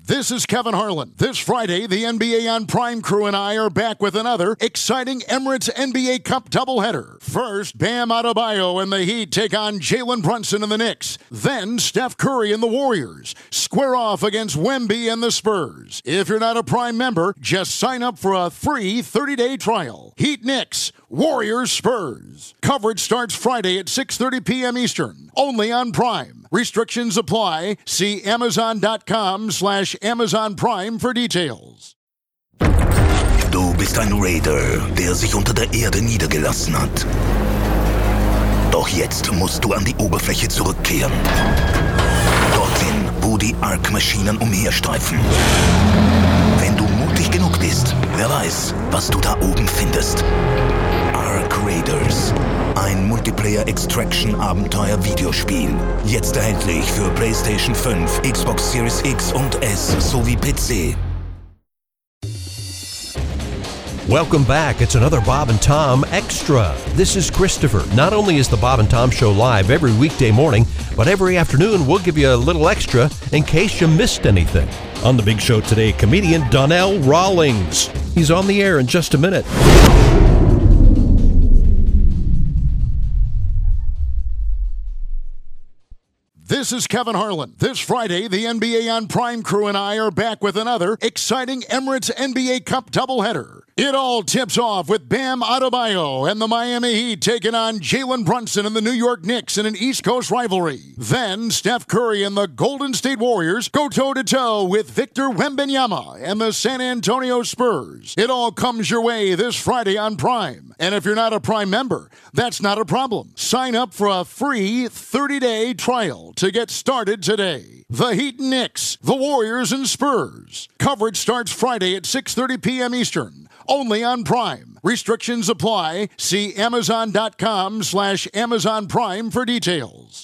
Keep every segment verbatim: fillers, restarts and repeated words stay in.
This is Kevin Harlan. This Friday, the N B A on Prime crew and I are back with another exciting Emirates N B A Cup doubleheader. First, Bam Adebayo and the Heat take on Jalen Brunson and the Knicks. Then, Steph Curry and the Warriors square off against Wemby and the Spurs. If you're not a Prime member, just sign up for a free thirty-day trial. Heat Knicks, Warriors Spurs. Coverage starts Friday at six thirty p.m. Eastern, only on Prime. Restrictions apply. See Amazon.com slash Amazon Prime for details. Du bist ein Raider, der sich unter der Erde niedergelassen hat. Doch jetzt musst du an die Oberfläche zurückkehren. Dorthin, wo die Ark-Maschinen umherstreifen. Wenn du mutig genug bist, wer weiß, was du da oben findest. Ark Raiders. Ein Multiplayer-Extraction-Abenteuer-Videospiel. Jetzt erhältlich für PlayStation fünf, Xbox Series X und S sowie P C. Welcome back. It's another Bob and Tom Extra. This is Christopher. Not only is the Bob and Tom Show live every weekday morning, but every afternoon we'll give you a little extra in case you missed anything. On the big show today, comedian Donnell Rawlings. He's on the air in just a minute. This is Kevin Harlan. This Friday, the N B A on Prime crew and I are back with another exciting Emirates N B A Cup doubleheader. It all tips off with Bam Adebayo and the Miami Heat taking on Jalen Brunson and the New York Knicks in an East Coast rivalry. Then, Steph Curry and the Golden State Warriors go toe-to-toe with Victor Wembanyama and the San Antonio Spurs. It all comes your way this Friday on Prime. And if you're not a Prime member, that's not a problem. Sign up for a free thirty-day trial to get started today. The Heat and Knicks, the Warriors and Spurs. Coverage starts Friday at six thirty p.m. Eastern, only on Prime. Restrictions apply. See Amazon.com slash Amazon Prime for details.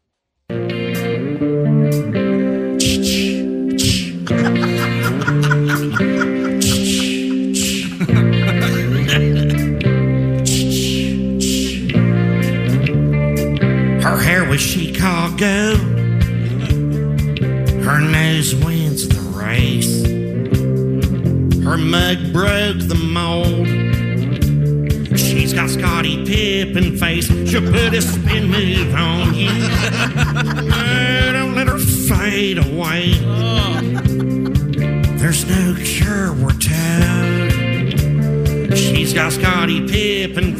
Her hair was Chicago. Her nose wins the race. Her mug broke the mold. She's got Scottie Pippen face. She'll put a spin move on you. Oh, don't let her fade away. There's no cure, we're told. She's got Scottie Pippen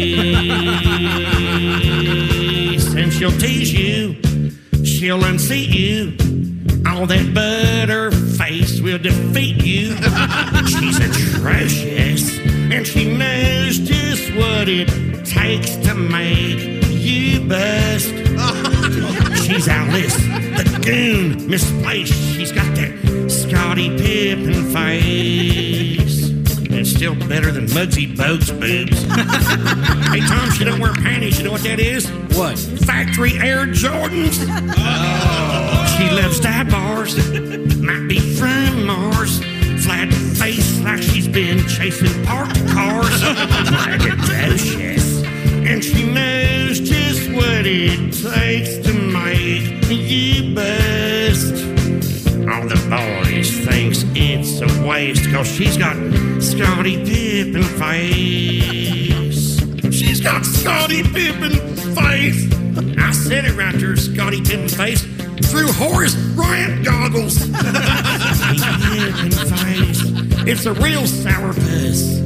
face. And she'll tease you. She'll unseat you. All that butter face will defeat you. She's atrocious, and she knows just what it takes to make you bust. She's Alice, the goon, misplaced. She's got that Scottie Pippen face. It's still better than Muggsy Bogues' boobs. Hey, Tom, she don't wear panties. You know what that is? What? Factory Air Jordans. Oh. She loves dive bars. Might be from Mars. Flat face like she's been chasing parked cars. Braggadocious. And she knows just what it takes to make you bust. All the boys thinks it's a waste, cause she's got Scottie Pippen face. She's got Scottie Pippen face. I said it right there, Scottie Pippen face. Through Horace Bryant goggles. Pippen face. It's a real sourpuss.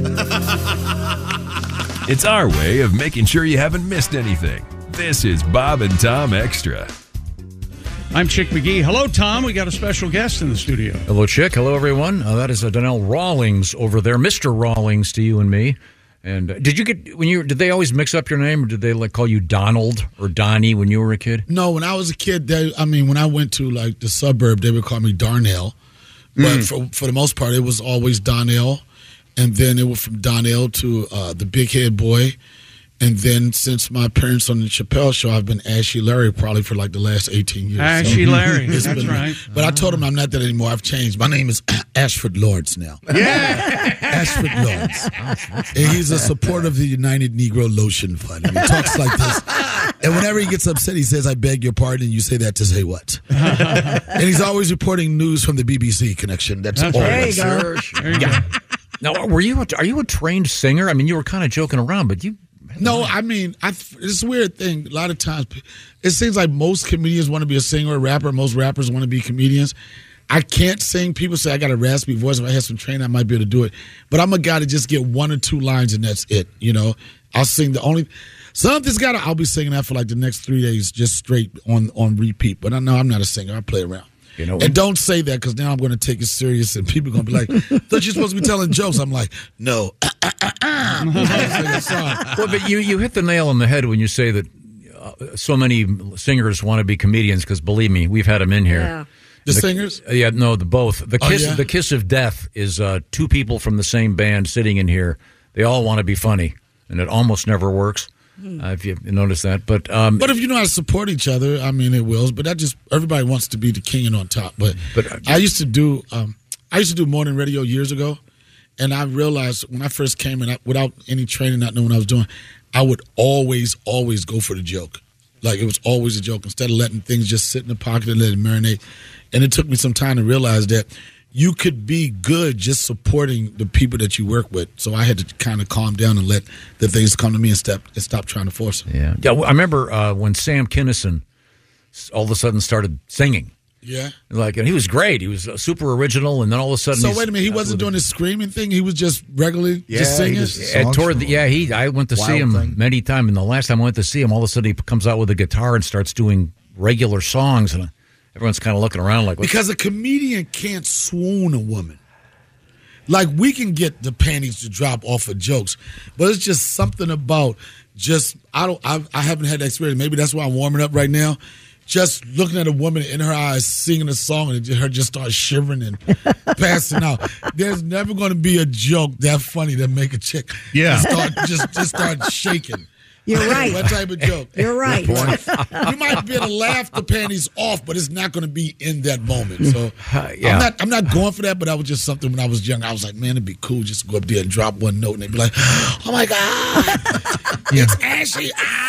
It's our way of making sure you haven't missed anything. This is Bob and Tom Extra. I'm Chick McGee. Hello, Tom. We got a special guest in the studio. Hello, Chick. Hello, everyone. Uh, that is uh, Donnell Rawlings over there. Mister Rawlings to you and me. And uh, did you get when you did they always mix up your name, or did they like call you Donald or Donnie when you were a kid? No, when I was a kid, they, I mean, when I went to like the suburb, they would call me Darnell. But mm. for for the most part, it was always Donnell, and then it went from Donnell to uh, the Big Head Boy. And then since my parents on the Chappelle Show, I've been Ashy Larry probably for like the last eighteen years. Ashy so Larry, that's been, right. But I told him I'm not that anymore. I've changed. My name is Ashford Lords now. Yeah. Ashford Lords. And he's a supporter of the United Negro Lotion Fund. And he talks like this. And whenever he gets upset, he says, I beg your pardon. You say that to say what? And he's always reporting news from the B B C connection. That's, That's all. right. There you go. Sure, sure. There you go. Now, were you? A, are you a trained singer? I mean, you were kind of joking around, but you. No, I mean, I, it's a weird thing. A lot of times, it seems like most comedians want to be a singer or a rapper. Most rappers want to be comedians. I can't sing. People say I got a raspy voice. If I had some training, I might be able to do it. But I'm a guy to just get one or two lines and that's it. You know, I'll sing the only. Something's got to. I'll be singing that for like the next three days, just straight on on repeat. But I know I'm not a singer. I play around. You know, and don't say that because now I'm going to take it serious and people are going to be like, thought you're supposed to be telling jokes. I'm like, no. Well, but you, you hit the nail on the head when you say that uh, so many singers want to be comedians because, believe me, we've had them in here. Yeah. The, the singers? Yeah, no, the both. The Oh, kiss, yeah? the kiss of death is uh, two people from the same band sitting in here. They all want to be funny, and it almost never works. Uh, if you notice that, but um, But if you know how to support each other, I mean, it will. But that just everybody wants to be the king and on top. But, But, uh, I used to do um, I used to do morning radio years ago, and I realized when I first came in, I, without any training, not knowing what I was doing, I would always, always go for the joke. Like it was always a joke instead of letting things just sit in the pocket and let it marinate. And it took me some time to realize that you could be good just supporting the people that you work with. So I had to kind of calm down and let the things come to me and step and stop trying to force them. yeah, yeah. well, I remember uh, when Sam Kinison all of a sudden started singing. Yeah. Like, and he was great. He was uh, super original, and then all of a sudden, So he's- wait a minute, he wasn't doing this screaming thing. He was just regularly just Yeah, he singing. just- And songs toward from the, yeah, he. I went to see Wild him Thing. many times, and the last time I went to see him, all of a sudden he comes out with a guitar and starts doing regular songs, and everyone's kind of looking around like, what? Because a comedian can't swoon a woman. Like we can get the panties to drop off of jokes, but it's just something about just I don't I, I haven't had that experience. Maybe that's why I'm warming up right now. Just looking at a woman in her eyes singing a song and her just start shivering and passing out. There's never going to be a joke that funny that make a chick Yeah. start just just start shaking. You're right. What type of joke? You're right. You might be able to laugh the panties off, but it's not going to be in that moment. So yeah. I'm not I'm not going for that, but that was just something when I was young. I was like, man, it'd be cool just to go up there and drop one note and they'd be like, oh my God, it's Ashley.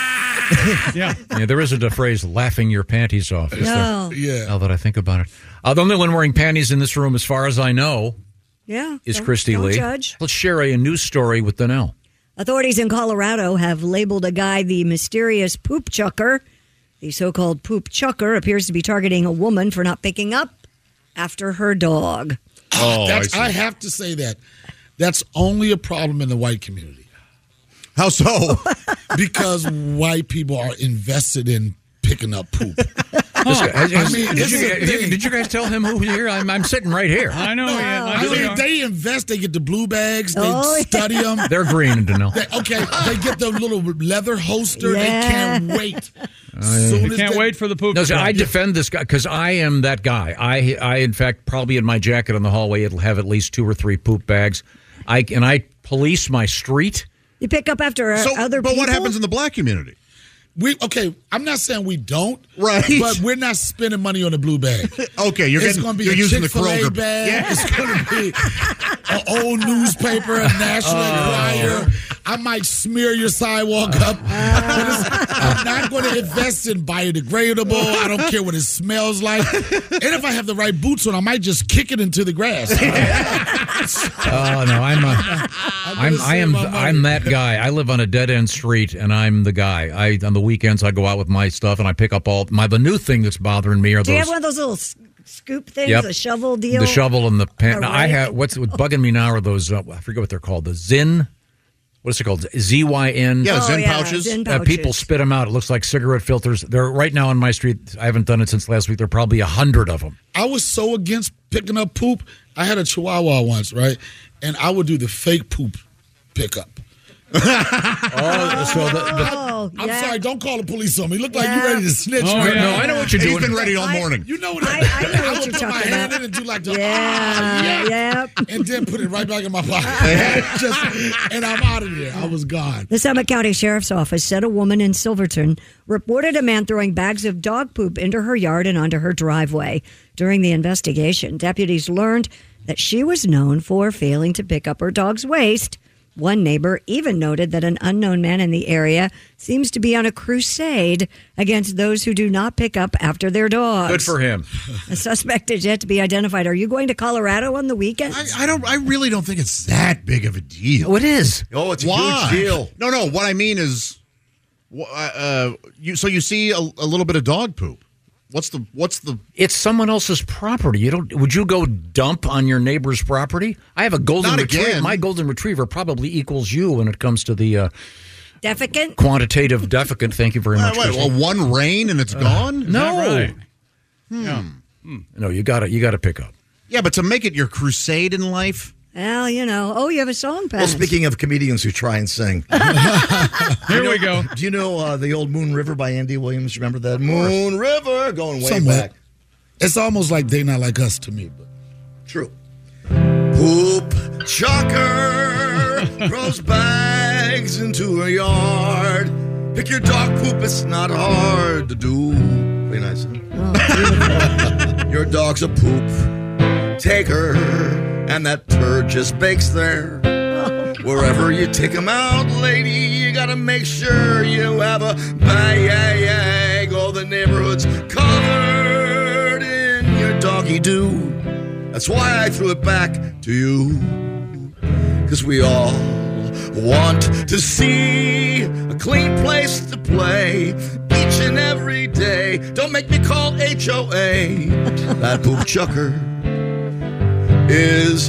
Ah. Yeah. Yeah, there isn't a phrase "laughing your panties off." Is No. there? Yeah. Now that I think about it, uh, the only one wearing panties in this room, as far as I know, Yeah. is don't- Christy don't Lee. Judge. Let's share a news story with Donnell. Authorities in Colorado have labeled a guy the mysterious poop chucker. The so-called poop chucker appears to be targeting a woman for not picking up after her dog. Oh, That's, I I, see. have to say that. That's only a problem in the white community How so? because white people are invested in picking up poop. This guy- has- I mean, did, this you, is the guys- thing. did you guys tell him who's here? I'm, I'm sitting right here. I know. yeah, I I know mean, you are. they invest. They get the blue bags. They Oh, yeah. study them. They're green, Donnell. They, okay, they get the little leather holster. Yeah. They can't wait. Soon They as can't they- wait for the poop. No, so to I come. defend this guy because I am that guy. I, I, in fact, probably in my jacket on the hallway, it'll have at least two or three poop bags. I and I police my street. You pick up after uh, So, other but people. what happens in the black community? We okay. I'm not saying we don't, Right. But we're not spending money on the blue bag. Okay, you're it's getting going to be you're a using the Chick-fil-A Kroger bag. Yeah. It's going to be an old newspaper, a National Enquirer. I might smear your sidewalk up. But it's, I'm not going to invest in biodegradable. I don't care what it smells like. And if I have the right boots on, I might just kick it into the grass. Oh no, I'm a, I'm I am I'm that guy. I live on a dead end street, and I'm the guy. I on the weekends I go out with my stuff and I pick up all my. The new thing that's bothering me are Do you have those one of those little s- scoop things, Yep. a shovel deal? the shovel and the pan. A Now, I rake? have what's what's bugging me now are those uh, I forget what they're called. The Zyn. What's it called? Z Y N. Yeah, Oh, Zen yeah, pouches. Zen Uh, people pouches. spit them out. It looks like cigarette filters. They're right now on my street. I haven't done it since last week. There are probably a hundred of them. I was so against picking up poop. I had a Chihuahua once, right? And I would do the fake poop pickup. Oh, so the, the, Oh, I'm yeah. sorry, don't call the police on me. Look like Yeah. you ready to snitch. Oh, right yeah. now. no, I know what you're He's doing. been ready all I- morning. You know what I- I know what would you're put my talking hand about. in and do like the Yeah, ah, yep. and then put it right back in my pocket. Just, and I'm out of there. I was gone. The Summit County Sheriff's Office said a woman in Silverton reported a man throwing bags of dog poop into her yard and onto her driveway. During the investigation, deputies learned that she was known for failing to pick up her dog's waste One neighbor even noted that an unknown man in the area seems to be on a crusade against those who do not pick up after their dogs. Good for him. The suspect is yet to be identified. Are you going to Colorado on the weekend? I, I don't. I really don't think it's that big of a deal. Oh, it is. Oh, it's a Why? huge deal. No, no. What I mean is, uh, you. So you see a, a little bit of dog poop. What's the? What's the? It's someone else's property. You don't. Would you go dump on your neighbor's property? I have a golden Not retriever. again. My golden retriever probably equals you when it comes to the uh, Defecant? quantitative defecant. Thank you very much. Uh, what, well, one rain and it's gone. No, Right. Hmm. no, you got to you got to pick up. Yeah, but to make it your crusade in life. Well, you know. Oh, you have a song pass. Well, speaking of comedians who try and sing. Here we go. Do you know uh, the old Moon River by Andy Williams? Remember that? Moon River, going way Somewhat. back. It's almost like They Not Like Us to me. But True. Poop chucker throws bags into a yard. Pick your dog poop, it's not hard to do. Very nice, huh? Your dog's a poop taker, and that turd just bakes there. Wherever you take him out, lady, you gotta make sure you have a bag. All the neighborhood's covered in your doggy doo. That's why I threw it back to you. Cause we all want to see a clean place to play each and every day. Don't make me call H O A. That poop chucker is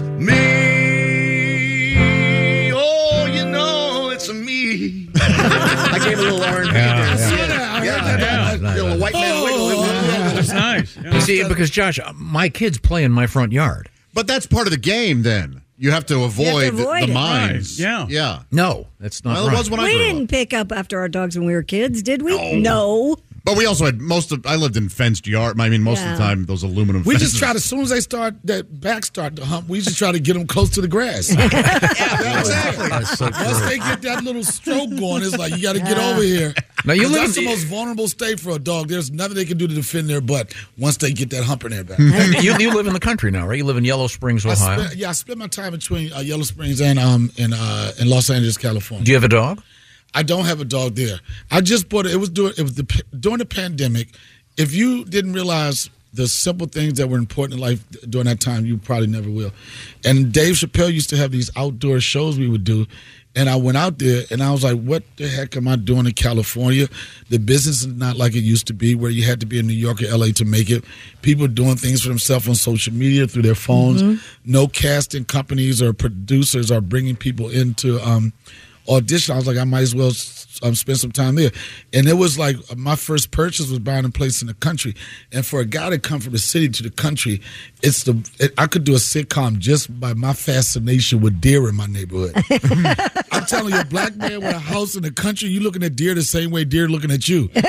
me. Oh, you know it's a me. I gave a little R and B Yeah, there. yeah. See it? I Yeah, heard yeah, that. little white man wiggle. That's nice. Yeah. You see, because Josh, my kids play in my front yard. But that's part of the game. Then you have to avoid, avoid the it. mines. Right, yeah. yeah. No, that's not Well, right. it was when I We grew didn't up. pick up after our dogs when we were kids, did we? No. But we also had most of. I lived in fenced yard. I mean, most Yeah. of the time those aluminum. we fences. just try to, as soon as they start, that back start to hump, we just try to get them close to the grass. Yeah, exactly. That's so Once true. they get that little stroke going, it's like, you got to get over here. Now, you 'Cause live that's in- the most vulnerable state for a dog. There's nothing they can do to defend their butt once they get that hump in their back. you, you live in the country now, right? You live in Yellow Springs, I Ohio. spent, yeah, I spent my time between uh, Yellow Springs and um in uh in Los Angeles, California. Do you have a dog? I don't have a dog there. I just bought it. It was during it was the during the pandemic. If you didn't realize the simple things that were important in life during that time, you probably never will. And Dave Chappelle used to have these outdoor shows we would do. And I went out there and I was like, what the heck am I doing in California? The business is not like it used to be where you had to be in New York or L A to make it. People doing things for themselves on social media through their phones. Mm-hmm. No casting companies or producers are bringing people into um, audition. I was like, I might as well um, spend some time there. And it was like my first purchase was buying a place in the country. And for a guy to come from the city to the country, it's the it, I could do a sitcom just by my fascination with deer in my neighborhood. I'm telling you, a black man with a house in the country, you looking at deer the same way deer looking at you. And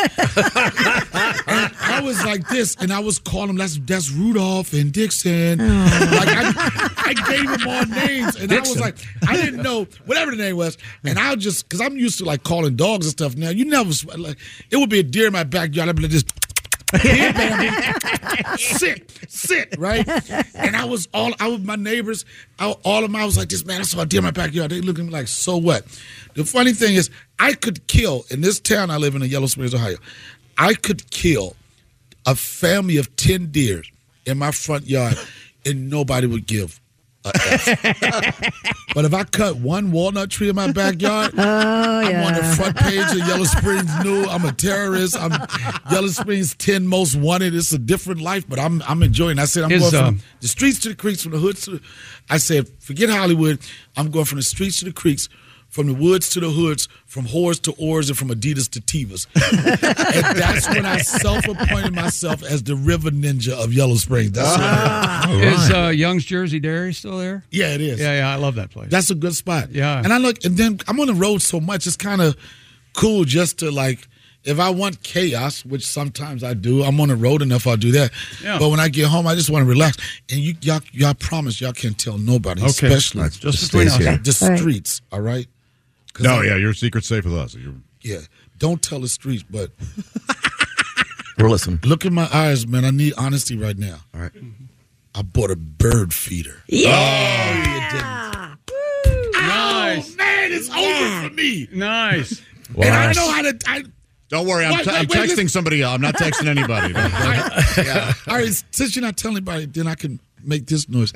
I was like this, and I was calling them, that's, that's Rudolph and Dixon. Like I, I gave them all names, and Dixon. I was like, I didn't know, whatever the name was. And I just, because I'm used to like calling dogs and stuff now, you never, like, it would be a deer in my backyard, I'd be like this. Here, baby. sit, sit, right? And I was all, I was my neighbors, I, all of them, I was like this, man, I saw a deer in my backyard. They looked at me like, so what? The funny thing is, I could kill, in this town I live in, in Yellow Springs, Ohio, I could kill a family of ten deer in my front yard and nobody would give a F. But if I cut one walnut tree in my backyard, Oh, I'm yeah. on the front page of Yellow Springs News. I'm a terrorist. I'm Yellow Springs ten most wanted. It's a different life, but I'm I'm enjoying it. I said I'm Is, going from um, the streets to the creeks, from the hoods to the, I said, forget Hollywood. I'm going from the streets to the creeks, from the woods to the hoods, from whores to oars, and from Adidas to Tevas. And that's when I self-appointed myself as the river ninja of Yellow Springs. That's Ah. what, Is uh, Young's Jersey Dairy still there? yeah, it is. Yeah, yeah, I love that place. That's a good spot. Yeah. And I look, and then I'm on the road so much, it's kind of cool just to like, if I want chaos, which sometimes I do, I'm on the road enough, I'll do that. Yeah. But when I get home, I just want to relax. And you, y'all, y'all promise y'all can't tell nobody, Okay. especially That's just between us. the All right. streets, all right? 'Cause No, I- yeah, your secret's safe with us. You're, Yeah. Don't tell the streets, but We're listening. look in my eyes, man. I need honesty right now. All right. I bought a bird feeder. Yeah. Nice. Yeah. for me. Nice. And I know how to. I, Don't worry, I'm, Wait, t- wait, I'm wait, texting listen. somebody else. I'm not texting anybody. yeah. All right, since you're not telling anybody, then I can make this noise.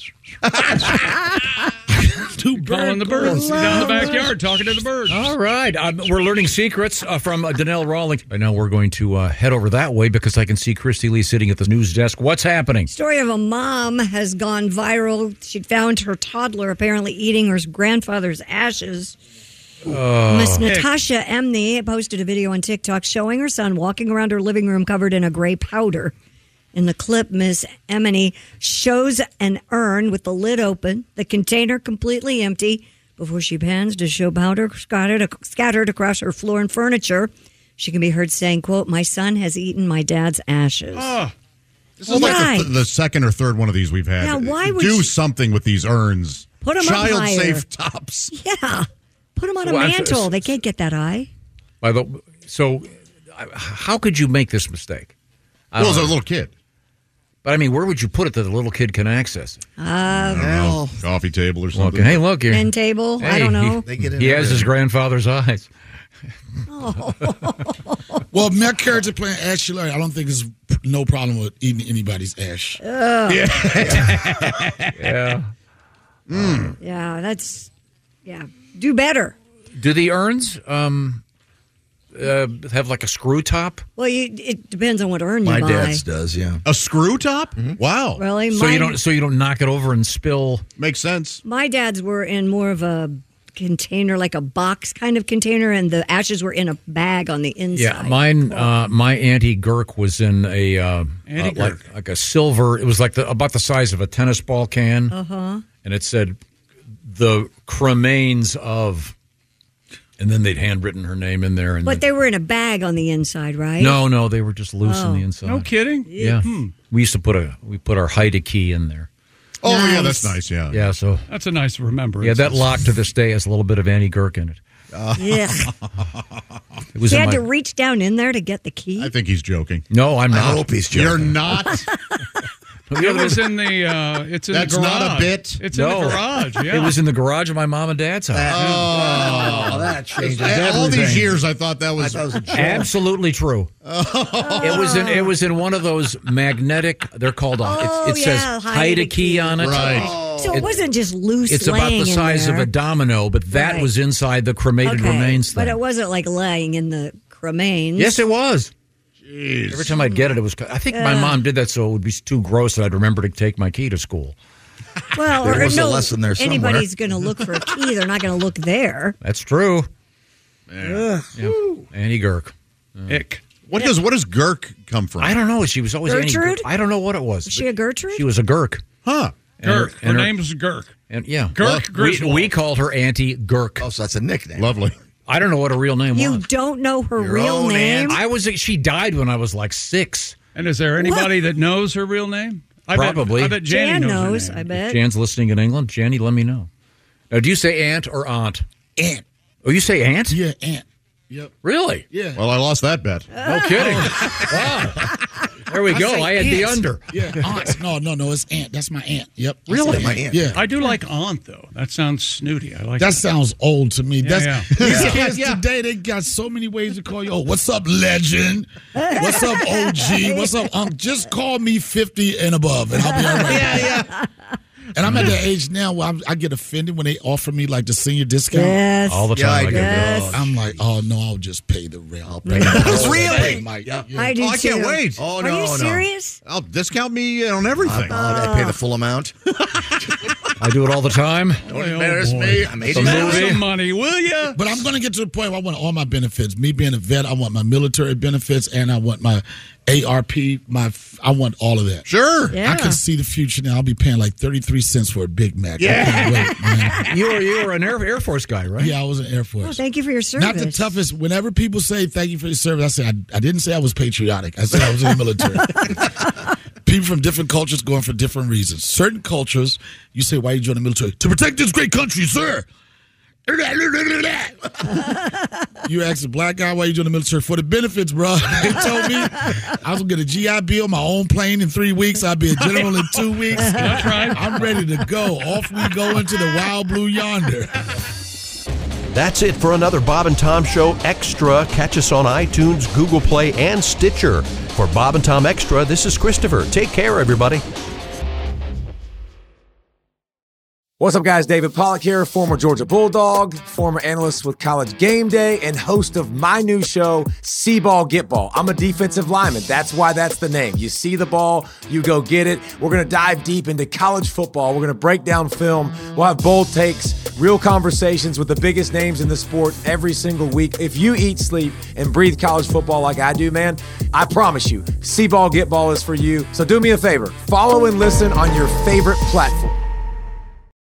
Two Calling the birds. Down in the backyard talking to the birds. All right. Um, we're learning secrets uh, from uh, Donnell Rawlings. Right now we're going to uh, head over that way because I can see Christy Lee sitting at the news desk. What's happening? Story of a mom has gone viral. She found her toddler apparently eating her grandfather's ashes. Oh. Miss Natasha Emney posted a video on TikTok showing her son walking around her living room covered in a gray powder. In the clip, Miss Emney shows an urn with the lid open, the container completely empty, before she pans to show powder scattered, scattered across her floor and furniture. She can be heard saying, quote, "My son has eaten my dad's ashes." Oh. This is like the, the second or third one of these we've had. Yeah, why would Do you- something with these urns. Put 'em up higher. Child-safe tops. Yeah. Put them on a Well, I'm- mantle. They can't get that high. By the so, uh, how could you make this mistake? I Well, don't as a know. little kid. But I mean, where would you put it that the little kid can access it? Uh, I don't know, coffee table or something. Look, hey, look here. End table. I Hey, don't know. He, he has his grandfather's eyes. Well, my character playing Ash Larry, I don't think there's no problem with eating anybody's ash. Ugh. Yeah. Mm. Yeah, that's, yeah. Do better. Do the urns um, uh, have like a screw top? Well, you, it depends on what urn you My buy. dad's does, yeah. A screw top? Wow. Really? So My- you don't so you don't knock it over and spill. Makes sense. My dad's were in more of a container, like a box kind of container, and the ashes were in a bag on the inside. Yeah, mine. Uh, my Auntie Gurk was in a uh, Auntie uh, like, like a silver. It was like the, about the size of a tennis ball can, Uh-huh. and it said the cremains of, and then they'd handwritten her name in there. And But they were in a bag on the inside, right? no, no, they were just loose Oh. on the inside. No kidding? Yeah, Hmm. we used to put a we put our Haida key in there. Oh, yeah, that's nice, yeah. Yeah, so That's a nice remembrance. yeah, that lock to this day has a little bit of Annie Gurk in it. Yeah. It was He in had my, to reach down in there to get the key. I think he's joking. No, I'm not. I hope he's joking. You're not? It was in the. Uh, it's in That's the garage. not a bit? It's no, in the garage. Yeah. It was in the garage of my mom and dad's house. Oh, that changes All everything. these years, I thought that I was. thought it was a joke. Absolutely true. Oh. It was in it was in one of those magnetic. They're called. Oh, it's, it yeah, says Haida Haida key. key on it. Right. So it, It- wasn't just loose. It's about laying the in size of there. a domino, but that Right. was inside the cremated Okay, remains thing. but it wasn't like laying in the cremains. Yes, it was. Jeez. Every time I'd get it, it was. I think my Yeah. mom did that so it would be too gross that I'd remember to take my key to school. Well, There or was a no, lesson there somewhere. anybody's going to look for a key. They're not going to look there. That's true. Yeah. Yep. Annie Gurk. Ick. What does what does Gurk come from? I don't know. She was always Annie Gertrude? Gurk. I don't know what it was. Was she a Gertrude? She was a Gurk. Huh. And her- Gurk. Her, and her- name is Gurk. And yeah, Gurk Well, we, Griswold. we called her Auntie Gurk. Oh, so that's a nickname. Lovely. I don't know what her real name You was. don't know her Your real own name? I was. She died when I was like six. And is there anybody that knows her real name? I Probably. Bet, I bet Janny Jan knows, knows, her I name. bet. Jan's listening in England. Janny, let me know. Now, do you say aunt or aunt? Aunt. Oh, you say aunt? Yeah, aunt. Yep. Really? Yeah. Well, I lost that bet. No kidding. Wow. There we go. say I had the aunt. under. Yeah, aunt. No, no, no, it's aunt. That's my aunt. Yep. I Really? say My aunt. Yeah. I do like aunt though. That sounds snooty. I like That sounds old to me. That's yeah. these Yeah. kids Yeah. today. They got so many ways to call you. Oh, what's up, legend? What's up, O G? What's up? Um, just call me fifty and above, and I'll be all right. Yeah, yeah. And I'm at that age now where I'm, I get offended when they offer me like the senior discount. Yes. All the Yeah, time. I I do. get Yes. I'm like, oh no, I'll just pay the rent. I'll pay Really? My, Yeah. yeah. I do Oh, I can't too. wait. Oh, Are no, you no. serious? I'll discount me on everything. Uh, I pay the full amount. I do it all the time. Don't embarrass me. I'm The eighty-seven. movie. some money, will you? But I'm going to get to the point where I want all my benefits. Me being a vet, I want my military benefits, and I want my A R P. My, I want all of that. Sure. Yeah. I can see the future now. I'll be paying like thirty-three cents for a Big Mac. Yeah. I can't wait, man. You were you were an Air, Air Force guy, right? Yeah, I was in Air Oh, Force. thank you for your service. Not the toughest. Whenever people say thank you for your service, I say I, I didn't say I was patriotic. I said I was in the military. People from different cultures going for different reasons. Certain cultures, you say, why you join the military? To protect this great country, sir. You ask a black guy why you join the military for the benefits, bro. They told me I was gonna get a G I Bill, my own plane in three weeks. I'll be a general in two weeks. That's right. I'm ready to go. Off we go into the wild blue yonder. That's it for another Bob and Tom Show Extra. Catch us on iTunes, Google Play, and Stitcher. For Bob and Tom Extra, this is Christopher. Take care, everybody. What's up, guys? David Pollack here, former Georgia Bulldog, former analyst with College Game Day, and host of my new show, See Ball, Get Ball. I'm a defensive lineman. That's why that's the name. You see the ball, you go get it. We're going to dive deep into college football. We're going to break down film. We'll have bold takes, real conversations with the biggest names in the sport every single week. If you eat, sleep, and breathe college football like I do, man, I promise you, See Ball, Get Ball is for you. So do me a favor. Follow and listen on your favorite platform.